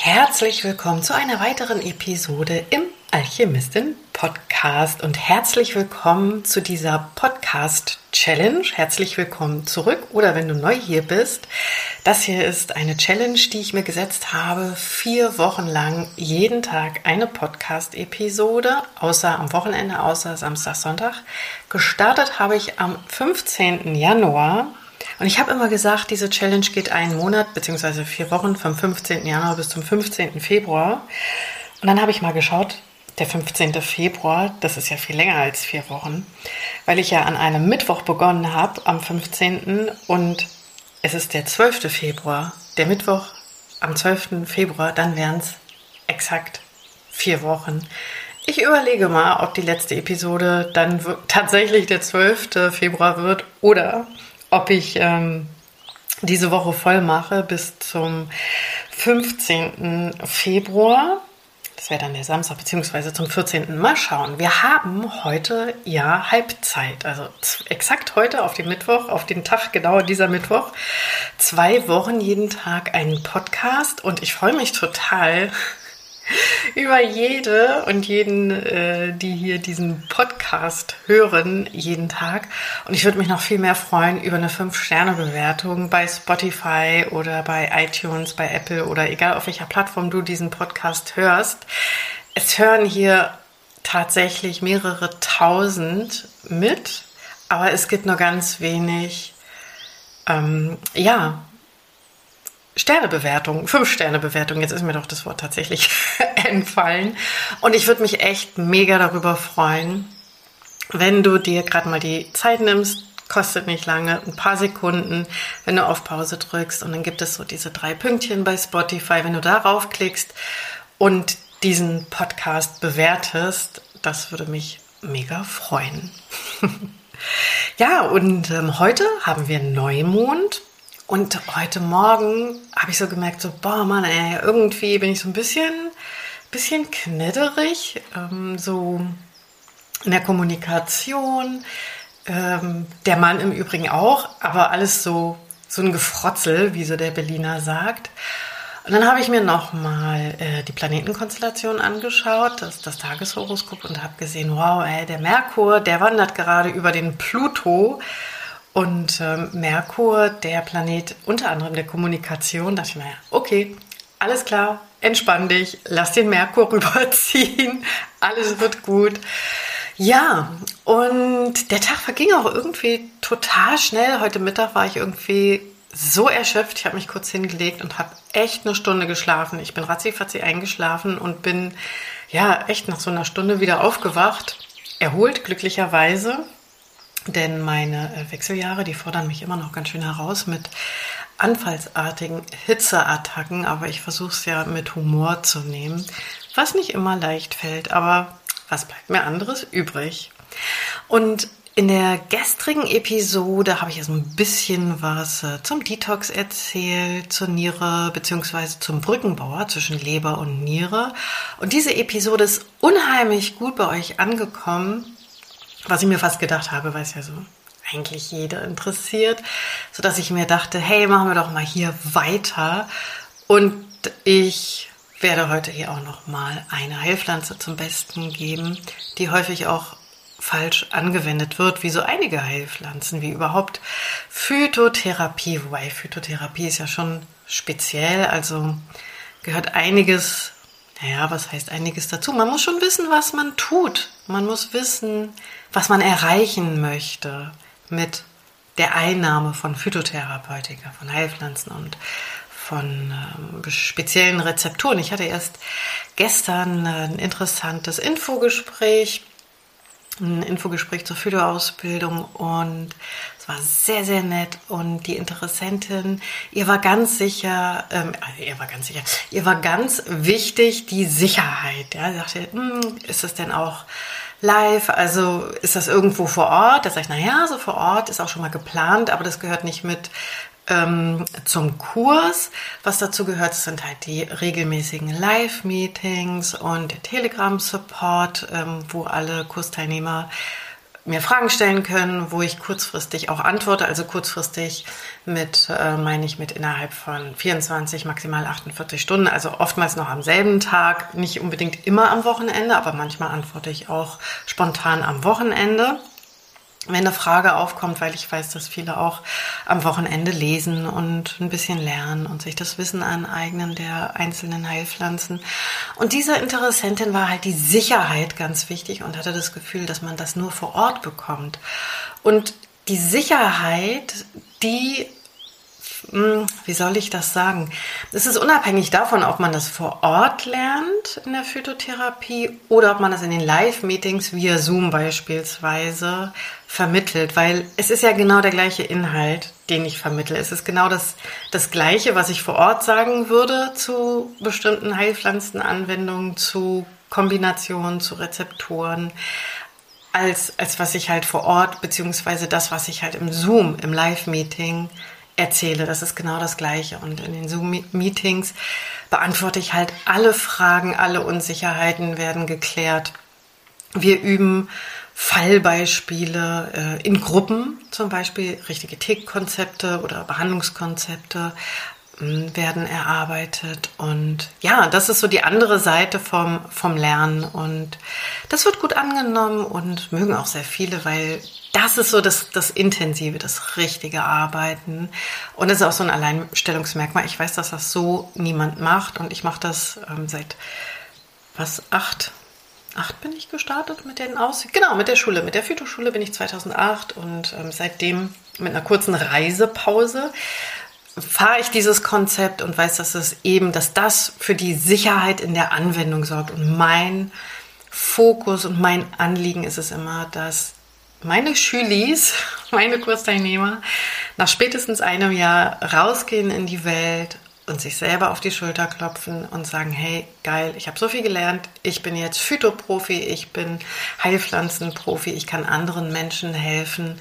Herzlich willkommen zu einer weiteren Episode im Alchemistin Podcast und herzlich willkommen zu dieser Podcast Challenge. Herzlich willkommen zurück oder wenn du neu hier bist. Das hier ist eine Challenge, die ich mir gesetzt habe, 4 Wochen lang jeden Tag eine Podcast-Episode, außer am Wochenende, außer Samstag, Sonntag. Gestartet habe ich am 15. Januar. Und ich habe immer gesagt, diese Challenge geht einen Monat bzw. 4 Wochen vom 15. Januar bis zum 15. Februar. Und dann habe ich mal geschaut, der 15. Februar, das ist ja viel länger als 4 Wochen, weil ich ja an einem Mittwoch begonnen habe, am 15. und es ist der 12. Februar, der Mittwoch am 12. Februar, dann wären es exakt 4 Wochen. Ich überlege mal, ob die letzte Episode dann tatsächlich der 12. Februar wird oder ob ich diese Woche voll mache bis zum 15. Februar. Das wäre dann der Samstag, beziehungsweise zum 14. Mal schauen. Wir haben heute ja Halbzeit, also exakt heute auf den Mittwoch, auf den Tag genau dieser Mittwoch, 2 Wochen jeden Tag einen Podcast und ich freue mich total über jede und jeden, die hier diesen Podcast hören, jeden Tag. Und ich würde mich noch viel mehr freuen über eine 5-Sterne-Bewertung bei Spotify oder bei iTunes, bei Apple oder egal auf welcher Plattform du diesen Podcast hörst. Es hören hier tatsächlich mehrere tausend mit, aber es gibt nur ganz wenig, Sternebewertung, 5-Sterne-Bewertung, jetzt ist mir doch das Wort tatsächlich entfallen. Und ich würde mich echt mega darüber freuen, wenn du dir gerade mal die Zeit nimmst, kostet nicht lange, ein paar Sekunden, wenn du auf Pause drückst und dann gibt es so diese 3 Pünktchen bei Spotify, wenn du darauf klickst und diesen Podcast bewertest, das würde mich mega freuen. Ja, und heute haben wir Neumond. Und heute Morgen habe ich so gemerkt, so, boah, Mann, ey, irgendwie bin ich so ein bisschen knitterig, so in der Kommunikation, der Mann im Übrigen auch, aber alles so ein Gefrotzel, wie so der Berliner sagt. Und dann habe ich mir nochmal die Planetenkonstellation angeschaut, das Tageshoroskop und habe gesehen, wow, ey, der Merkur, der wandert gerade über den Pluto. Und Merkur, der Planet unter anderem der Kommunikation, dachte ich mir, okay, alles klar, entspann dich, lass den Merkur rüberziehen, alles wird gut. Ja, und der Tag verging auch irgendwie total schnell. Heute Mittag war ich irgendwie so erschöpft, ich habe mich kurz hingelegt und habe echt eine Stunde geschlafen. Ich bin ratzifatzi eingeschlafen und bin ja echt nach so einer Stunde wieder aufgewacht, erholt glücklicherweise. Denn meine Wechseljahre, die fordern mich immer noch ganz schön heraus mit anfallsartigen Hitzeattacken. Aber ich versuche es ja mit Humor zu nehmen, was nicht immer leicht fällt. Aber was bleibt mir anderes übrig? Und in der gestrigen Episode habe ich ja so ein bisschen was zum Detox erzählt, zur Niere bzw. zum Brückenbauer zwischen Leber und Niere. Und diese Episode ist unheimlich gut bei euch angekommen. Was ich mir fast gedacht habe, weil es ja so eigentlich jeder interessiert, sodass ich mir dachte, hey, machen wir doch mal hier weiter. Und ich werde heute hier auch noch mal eine Heilpflanze zum Besten geben, die häufig auch falsch angewendet wird, wie so einige Heilpflanzen, wie überhaupt Phytotherapie. Wobei Phytotherapie ist ja schon speziell, also gehört einiges. Naja, was heißt einiges dazu? Man muss schon wissen, was man tut. Man muss wissen, was man erreichen möchte mit der Einnahme von Phytotherapeutika, von Heilpflanzen und von speziellen Rezepturen. Ich hatte erst gestern ein interessantes Infogespräch zur Phytoausbildung und es war sehr, sehr nett und die Interessentin, ihr war ganz wichtig die Sicherheit. Ja, sie sagte, ist das denn auch live? Also ist das irgendwo vor Ort? Da sage ich, naja, so vor Ort ist auch schon mal geplant, aber das gehört nicht mit zum Kurs. Was dazu gehört, sind halt die regelmäßigen Live-Meetings und der Telegram-Support, wo alle Kursteilnehmer mir Fragen stellen können, wo ich kurzfristig auch antworte. Also kurzfristig meine ich mit innerhalb von 24, maximal 48 Stunden. Also oftmals noch am selben Tag, nicht unbedingt immer am Wochenende, aber manchmal antworte ich auch spontan am Wochenende, wenn eine Frage aufkommt, weil ich weiß, dass viele auch am Wochenende lesen und ein bisschen lernen und sich das Wissen aneignen der einzelnen Heilpflanzen. Und dieser Interessentin war halt die Sicherheit ganz wichtig und hatte das Gefühl, dass man das nur vor Ort bekommt. Und die Sicherheit, wie soll ich das sagen? Es ist unabhängig davon, ob man das vor Ort lernt in der Phytotherapie oder ob man das in den Live-Meetings via Zoom beispielsweise vermittelt, weil es ist ja genau der gleiche Inhalt, den ich vermittle. Es ist genau das Gleiche, was ich vor Ort sagen würde zu bestimmten Heilpflanzenanwendungen, zu Kombinationen, zu Rezeptoren, als was ich halt vor Ort, beziehungsweise das, was ich halt im Zoom, im Live-Meeting erzähle. Das ist genau das Gleiche. Und in den Zoom-Meetings beantworte ich halt alle Fragen, alle Unsicherheiten werden geklärt. Wir üben Fallbeispiele in Gruppen, zum Beispiel richtige Tick-Konzepte oder Behandlungskonzepte werden erarbeitet. Und ja, das ist so die andere Seite vom Lernen. Und das wird gut angenommen und mögen auch sehr viele, weil das ist so das intensive, das richtige Arbeiten. Und das ist auch so ein Alleinstellungsmerkmal. Ich weiß, dass das so niemand macht. Und ich mache das seit, 8 bin ich gestartet mit den Genau, mit der Schule. Mit der Phytoschule bin ich 2008 und seitdem mit einer kurzen Reisepause fahre ich dieses Konzept und weiß, dass das für die Sicherheit in der Anwendung sorgt. Und mein Fokus und mein Anliegen ist es immer, dass meine Schülis, meine Kursteilnehmer, nach spätestens einem Jahr rausgehen in die Welt und sich selber auf die Schulter klopfen und sagen, hey, geil, ich habe so viel gelernt, ich bin jetzt Phytoprofi, ich bin Heilpflanzenprofi, ich kann anderen Menschen helfen.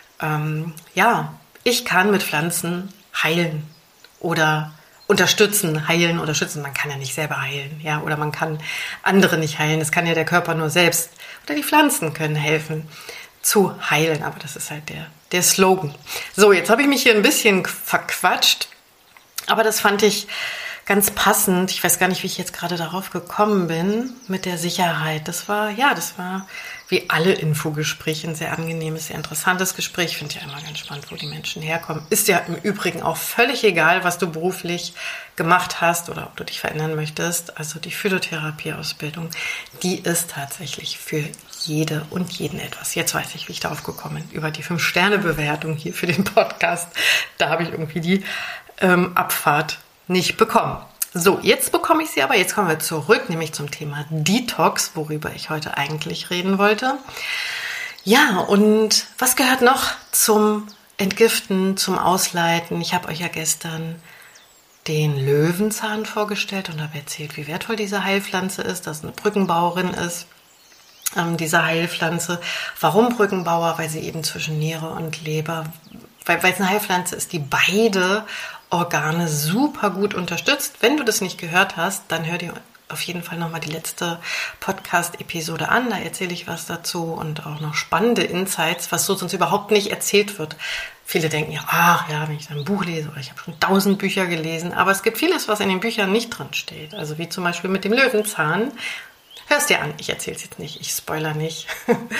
Ich kann mit Pflanzen heilen oder unterstützen, heilen oder schützen. Man kann ja nicht selber heilen, ja, oder man kann andere nicht heilen. Das kann ja der Körper nur selbst. Oder die Pflanzen können helfen zu heilen, aber das ist halt der Slogan. So, jetzt habe ich mich hier ein bisschen verquatscht, aber das fand ich ganz passend. Ich weiß gar nicht, wie ich jetzt gerade darauf gekommen bin mit der Sicherheit. Das war wie alle Infogespräche ein sehr angenehmes, sehr interessantes Gespräch. Ich finde ja immer ganz spannend, wo die Menschen herkommen. Ist ja im Übrigen auch völlig egal, was du beruflich gemacht hast oder ob du dich verändern möchtest. Also die Phytotherapie-Ausbildung, die ist tatsächlich für jede und jeden etwas. Jetzt weiß ich, wie ich darauf gekommen bin, über die 5-Sterne-Bewertung hier für den Podcast. Da habe ich irgendwie die Abfahrt nicht bekommen. So, jetzt bekomme ich sie aber. Jetzt kommen wir zurück, nämlich zum Thema Detox, worüber ich heute eigentlich reden wollte. Ja, und was gehört noch zum Entgiften, zum Ausleiten? Ich habe euch ja gestern den Löwenzahn vorgestellt und habe erzählt, wie wertvoll diese Heilpflanze ist, dass es eine Brückenbauerin ist, diese Heilpflanze. Warum Brückenbauer? Weil sie eben zwischen Niere und Leber, weil es eine Heilpflanze ist, die beide Organe super gut unterstützt. Wenn du das nicht gehört hast, dann hör dir auf jeden Fall nochmal die letzte Podcast-Episode an. Da erzähle ich was dazu und auch noch spannende Insights, was so sonst überhaupt nicht erzählt wird. Viele denken ja, wenn ich ein Buch lese oder ich habe schon 1000 Bücher gelesen, aber es gibt vieles, was in den Büchern nicht drin steht. Also wie zum Beispiel mit dem Löwenzahn. Hörst dir an, ich erzähle es jetzt nicht, ich spoiler nicht.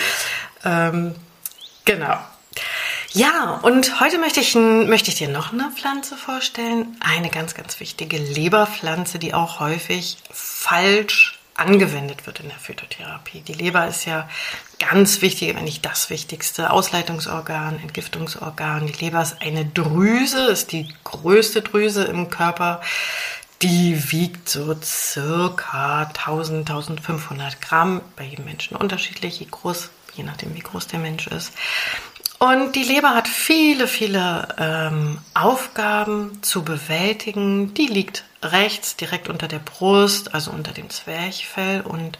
Genau. Ja, und heute möchte ich dir noch eine Pflanze vorstellen. Eine ganz, ganz wichtige Leberpflanze, die auch häufig falsch angewendet wird in der Phytotherapie. Die Leber ist ja ganz wichtig, wenn nicht das wichtigste Ausleitungsorgan, Entgiftungsorgan. Die Leber ist eine Drüse, ist die größte Drüse im Körper. Die wiegt so circa 1500 Gramm, bei jedem Menschen unterschiedlich, je nachdem wie groß der Mensch ist. Und die Leber hat viele, viele Aufgaben zu bewältigen. Die liegt rechts, direkt unter der Brust, also unter dem Zwerchfell und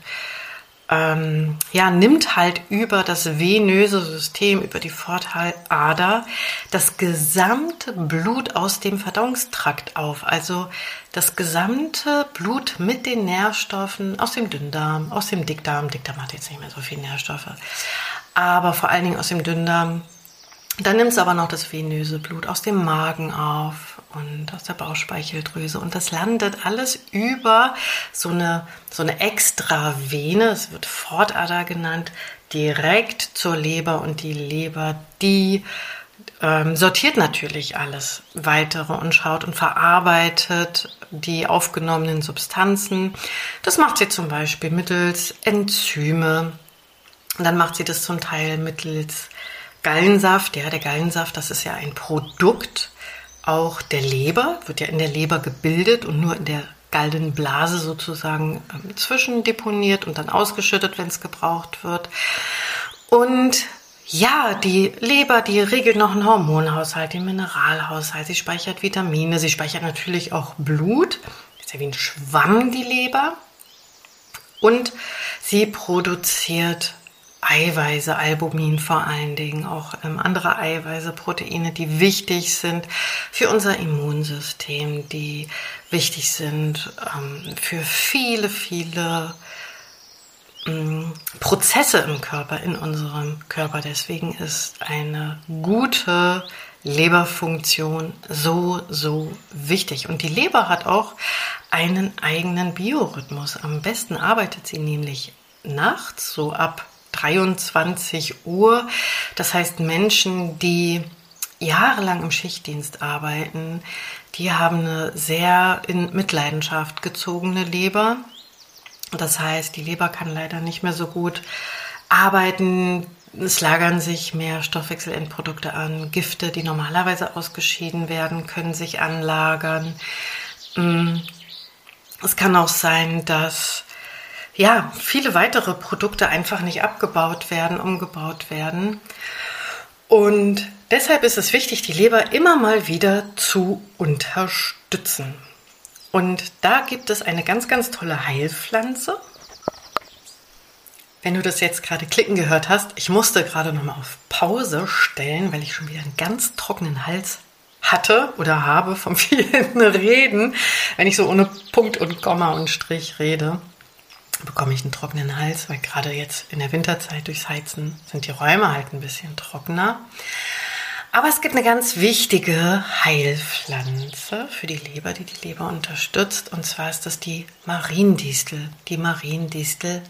nimmt halt über das venöse System, über die Vorhautader, das gesamte Blut aus dem Verdauungstrakt auf. Also das gesamte Blut mit den Nährstoffen aus dem Dünndarm, aus dem Dickdarm. Dickdarm hat jetzt nicht mehr so viele Nährstoffe. aber vor allen Dingen aus dem Dünndarm. Dann nimmt es aber noch das venöse Blut aus dem Magen auf und aus der Bauchspeicheldrüse. Und das landet alles über so eine Extravene, es wird Pfortader genannt, direkt zur Leber. Und die Leber, die sortiert natürlich alles Weitere und schaut und verarbeitet die aufgenommenen Substanzen. Das macht sie zum Beispiel mittels Enzyme. Und dann macht sie das zum Teil mittels Gallensaft. Ja, der Gallensaft, das ist ja ein Produkt auch der Leber, wird ja in der Leber gebildet und nur in der Gallenblase sozusagen zwischendeponiert und dann ausgeschüttet, wenn es gebraucht wird. Und ja, die Leber, die regelt noch einen Hormonhaushalt, den Mineralhaushalt, sie speichert Vitamine, sie speichert natürlich auch Blut, das ist ja wie ein Schwamm, die Leber. Und sie produziert Eiweiße, Albumin vor allen Dingen, auch andere Eiweiße, Proteine, die wichtig sind für unser Immunsystem, die wichtig sind für viele, viele Prozesse im Körper, in unserem Körper. Deswegen ist eine gute Leberfunktion so, so wichtig. Und die Leber hat auch einen eigenen Biorhythmus. Am besten arbeitet sie nämlich nachts, so ab 23 Uhr. Das heißt, Menschen, die jahrelang im Schichtdienst arbeiten, die haben eine sehr in Mitleidenschaft gezogene Leber. Das heißt, die Leber kann leider nicht mehr so gut arbeiten. Es lagern sich mehr Stoffwechselendprodukte an. Gifte, die normalerweise ausgeschieden werden, können sich anlagern. Es kann auch sein, dass viele weitere Produkte einfach nicht abgebaut werden, umgebaut werden. Und deshalb ist es wichtig, die Leber immer mal wieder zu unterstützen. Und da gibt es eine ganz, ganz tolle Heilpflanze. Wenn du das jetzt gerade klicken gehört hast, ich musste gerade nochmal auf Pause stellen, weil ich schon wieder einen ganz trockenen Hals hatte oder habe vom vielen Reden. Wenn ich so ohne Punkt und Komma und Strich rede, bekomme ich einen trockenen Hals, weil gerade jetzt in der Winterzeit durchs Heizen sind die Räume halt ein bisschen trockener. Aber es gibt eine ganz wichtige Heilpflanze für die Leber, die die Leber unterstützt. Und zwar ist das die Mariendistel, die Mariendistelsamen.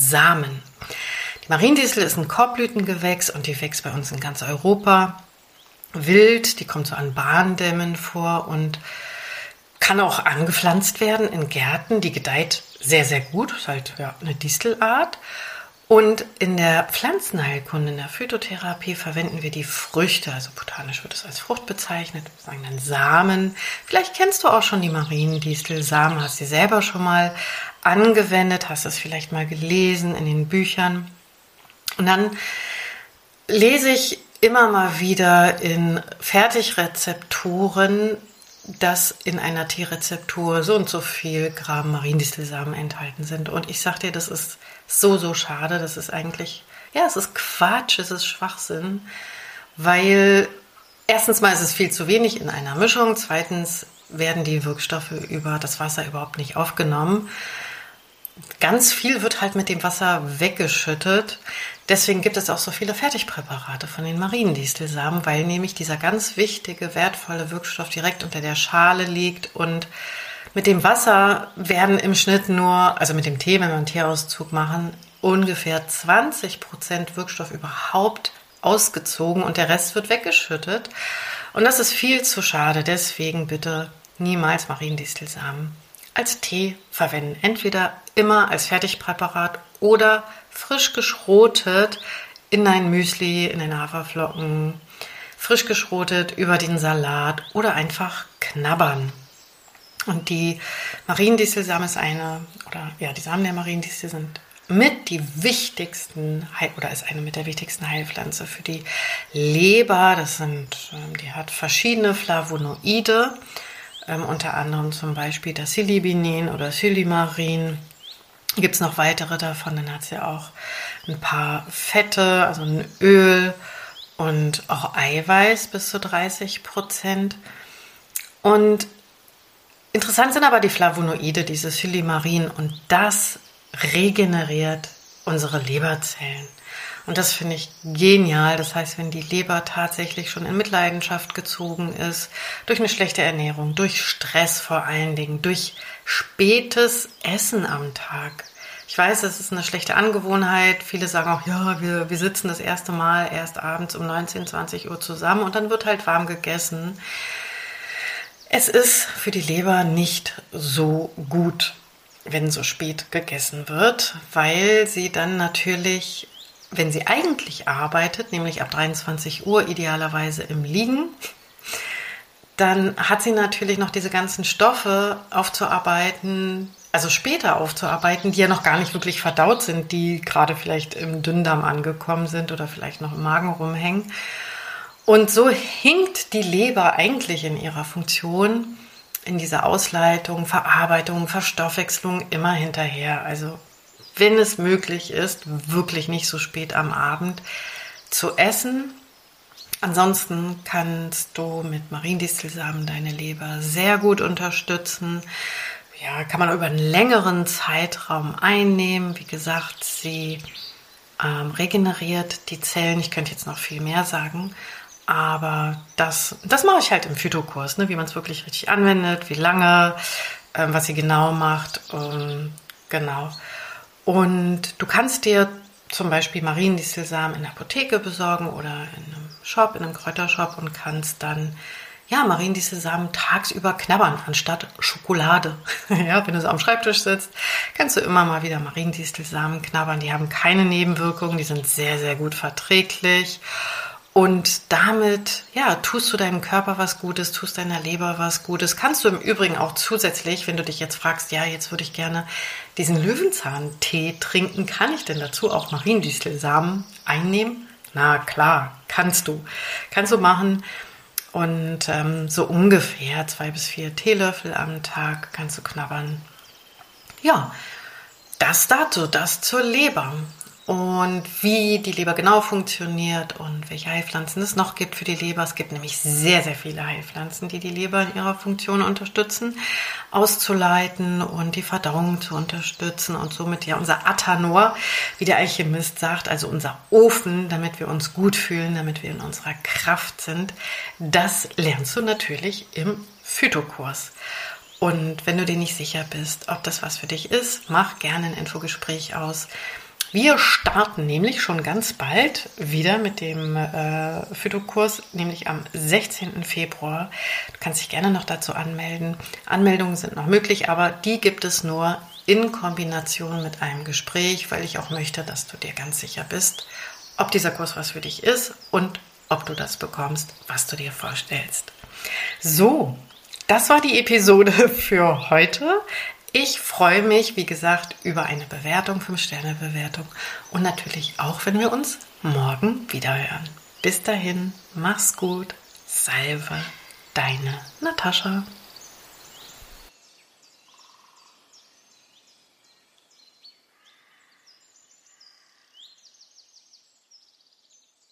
Die Mariendistel ist ein Korbblütengewächs und die wächst bei uns in ganz Europa wild. Die kommt so an Bahndämmen vor und kann auch angepflanzt werden in Gärten. Die gedeiht sehr, sehr gut. Ist halt eine Distelart. Und in der Pflanzenheilkunde, in der Phytotherapie verwenden wir die Früchte, also botanisch wird es als Frucht bezeichnet, wir sagen dann Samen. Vielleicht kennst du auch schon die Mariendistelsamen, hast sie selber schon mal angewendet, hast es vielleicht mal gelesen in den Büchern. Und dann lese ich immer mal wieder in Fertigrezepturen, dass in einer Teerezeptur so und so viel Gramm Mariendistelsamen enthalten sind. Und ich sag dir, das ist so, so schade. Das ist eigentlich, es ist Quatsch, es ist Schwachsinn, weil erstens mal ist es viel zu wenig in einer Mischung. Zweitens werden die Wirkstoffe über das Wasser überhaupt nicht aufgenommen. Ganz viel wird halt mit dem Wasser weggeschüttet. Deswegen gibt es auch so viele Fertigpräparate von den Mariendistelsamen, weil nämlich dieser ganz wichtige, wertvolle Wirkstoff direkt unter der Schale liegt. Und mit dem Wasser werden im Schnitt nur, also mit dem Tee, wenn wir einen Teeauszug machen, ungefähr 20% Wirkstoff überhaupt ausgezogen und der Rest wird weggeschüttet. Und das ist viel zu schade. Deswegen bitte niemals Mariendistelsamen als Tee verwenden. Entweder immer als Fertigpräparat oder frisch geschrotet in ein Müsli, in den Haferflocken, frisch geschrotet über den Salat oder einfach knabbern. Und die Mariendistelsamen ist die Samen der Mariendistel sind mit die wichtigsten, ist eine mit der wichtigsten Heilpflanze für die Leber. Die hat verschiedene Flavonoide, unter anderem zum Beispiel das Silibinin oder Silymarin. Gibt es noch weitere davon, dann hat sie auch ein paar Fette, also ein Öl und auch Eiweiß bis zu 30%. Und interessant sind aber die Flavonoide, dieses Silymarin, und das regeneriert unsere Leberzellen. Und das finde ich genial. Das heißt, wenn die Leber tatsächlich schon in Mitleidenschaft gezogen ist, durch eine schlechte Ernährung, durch Stress vor allen Dingen, durch spätes Essen am Tag. Ich weiß, es ist eine schlechte Angewohnheit. Viele sagen auch, ja, wir sitzen das erste Mal erst abends um 19, 20 Uhr zusammen und dann wird halt warm gegessen. Es ist für die Leber nicht so gut, wenn so spät gegessen wird, weil sie dann natürlich, wenn sie eigentlich arbeitet, nämlich ab 23 Uhr idealerweise im Liegen, dann hat sie natürlich noch diese ganzen Stoffe aufzuarbeiten, also später aufzuarbeiten, die ja noch gar nicht wirklich verdaut sind, die gerade vielleicht im Dünndarm angekommen sind oder vielleicht noch im Magen rumhängen. Und so hinkt die Leber eigentlich in ihrer Funktion, in dieser Ausleitung, Verarbeitung, Verstoffwechslung immer hinterher. Also wenn es möglich ist, wirklich nicht so spät am Abend zu essen. Ansonsten kannst du mit Mariendistelsamen deine Leber sehr gut unterstützen. Ja, kann man über einen längeren Zeitraum einnehmen. Wie gesagt, sie regeneriert die Zellen. Ich könnte jetzt noch viel mehr sagen. Aber das mache ich halt im Phytokurs, ne? Wie man es wirklich richtig anwendet, wie lange, was sie genau macht. Genau. Und du kannst dir zum Beispiel Mariendistelsamen in der Apotheke besorgen oder in einem Shop, in einem Kräutershop und kannst dann Mariendistelsamen tagsüber knabbern, anstatt Schokolade. Ja, wenn du so am Schreibtisch sitzt, kannst du immer mal wieder Mariendistelsamen knabbern. Die haben keine Nebenwirkungen, die sind sehr, sehr gut verträglich. Und damit, tust du deinem Körper was Gutes, tust deiner Leber was Gutes. Kannst du im Übrigen auch zusätzlich, wenn du dich jetzt fragst, jetzt würde ich gerne diesen Löwenzahntee trinken, kann ich denn dazu auch Mariendistelsamen einnehmen? Na klar, kannst du. Kannst du machen. Und so ungefähr 2 bis 4 Teelöffel am Tag kannst du knabbern. Ja, das dazu, das zur Leber. Und wie die Leber genau funktioniert und welche Heilpflanzen es noch gibt für die Leber. Es gibt nämlich sehr, sehr viele Heilpflanzen, die die Leber in ihrer Funktion unterstützen, auszuleiten und die Verdauung zu unterstützen und somit unser Athanor, wie der Alchemist sagt, also unser Ofen, damit wir uns gut fühlen, damit wir in unserer Kraft sind. Das lernst du natürlich im Phytokurs. Und wenn du dir nicht sicher bist, ob das was für dich ist, mach gerne ein Infogespräch aus. Wir starten nämlich schon ganz bald wieder mit dem Phytokurs, nämlich am 16. Februar. Du kannst dich gerne noch dazu anmelden. Anmeldungen sind noch möglich, aber die gibt es nur in Kombination mit einem Gespräch, weil ich auch möchte, dass du dir ganz sicher bist, ob dieser Kurs was für dich ist und ob du das bekommst, was du dir vorstellst. So, das war die Episode für heute. Ich freue mich, wie gesagt, über eine Bewertung, 5-Sterne-Bewertung und natürlich auch, wenn wir uns morgen wieder hören. Bis dahin, mach's gut, Salve, deine Natascha.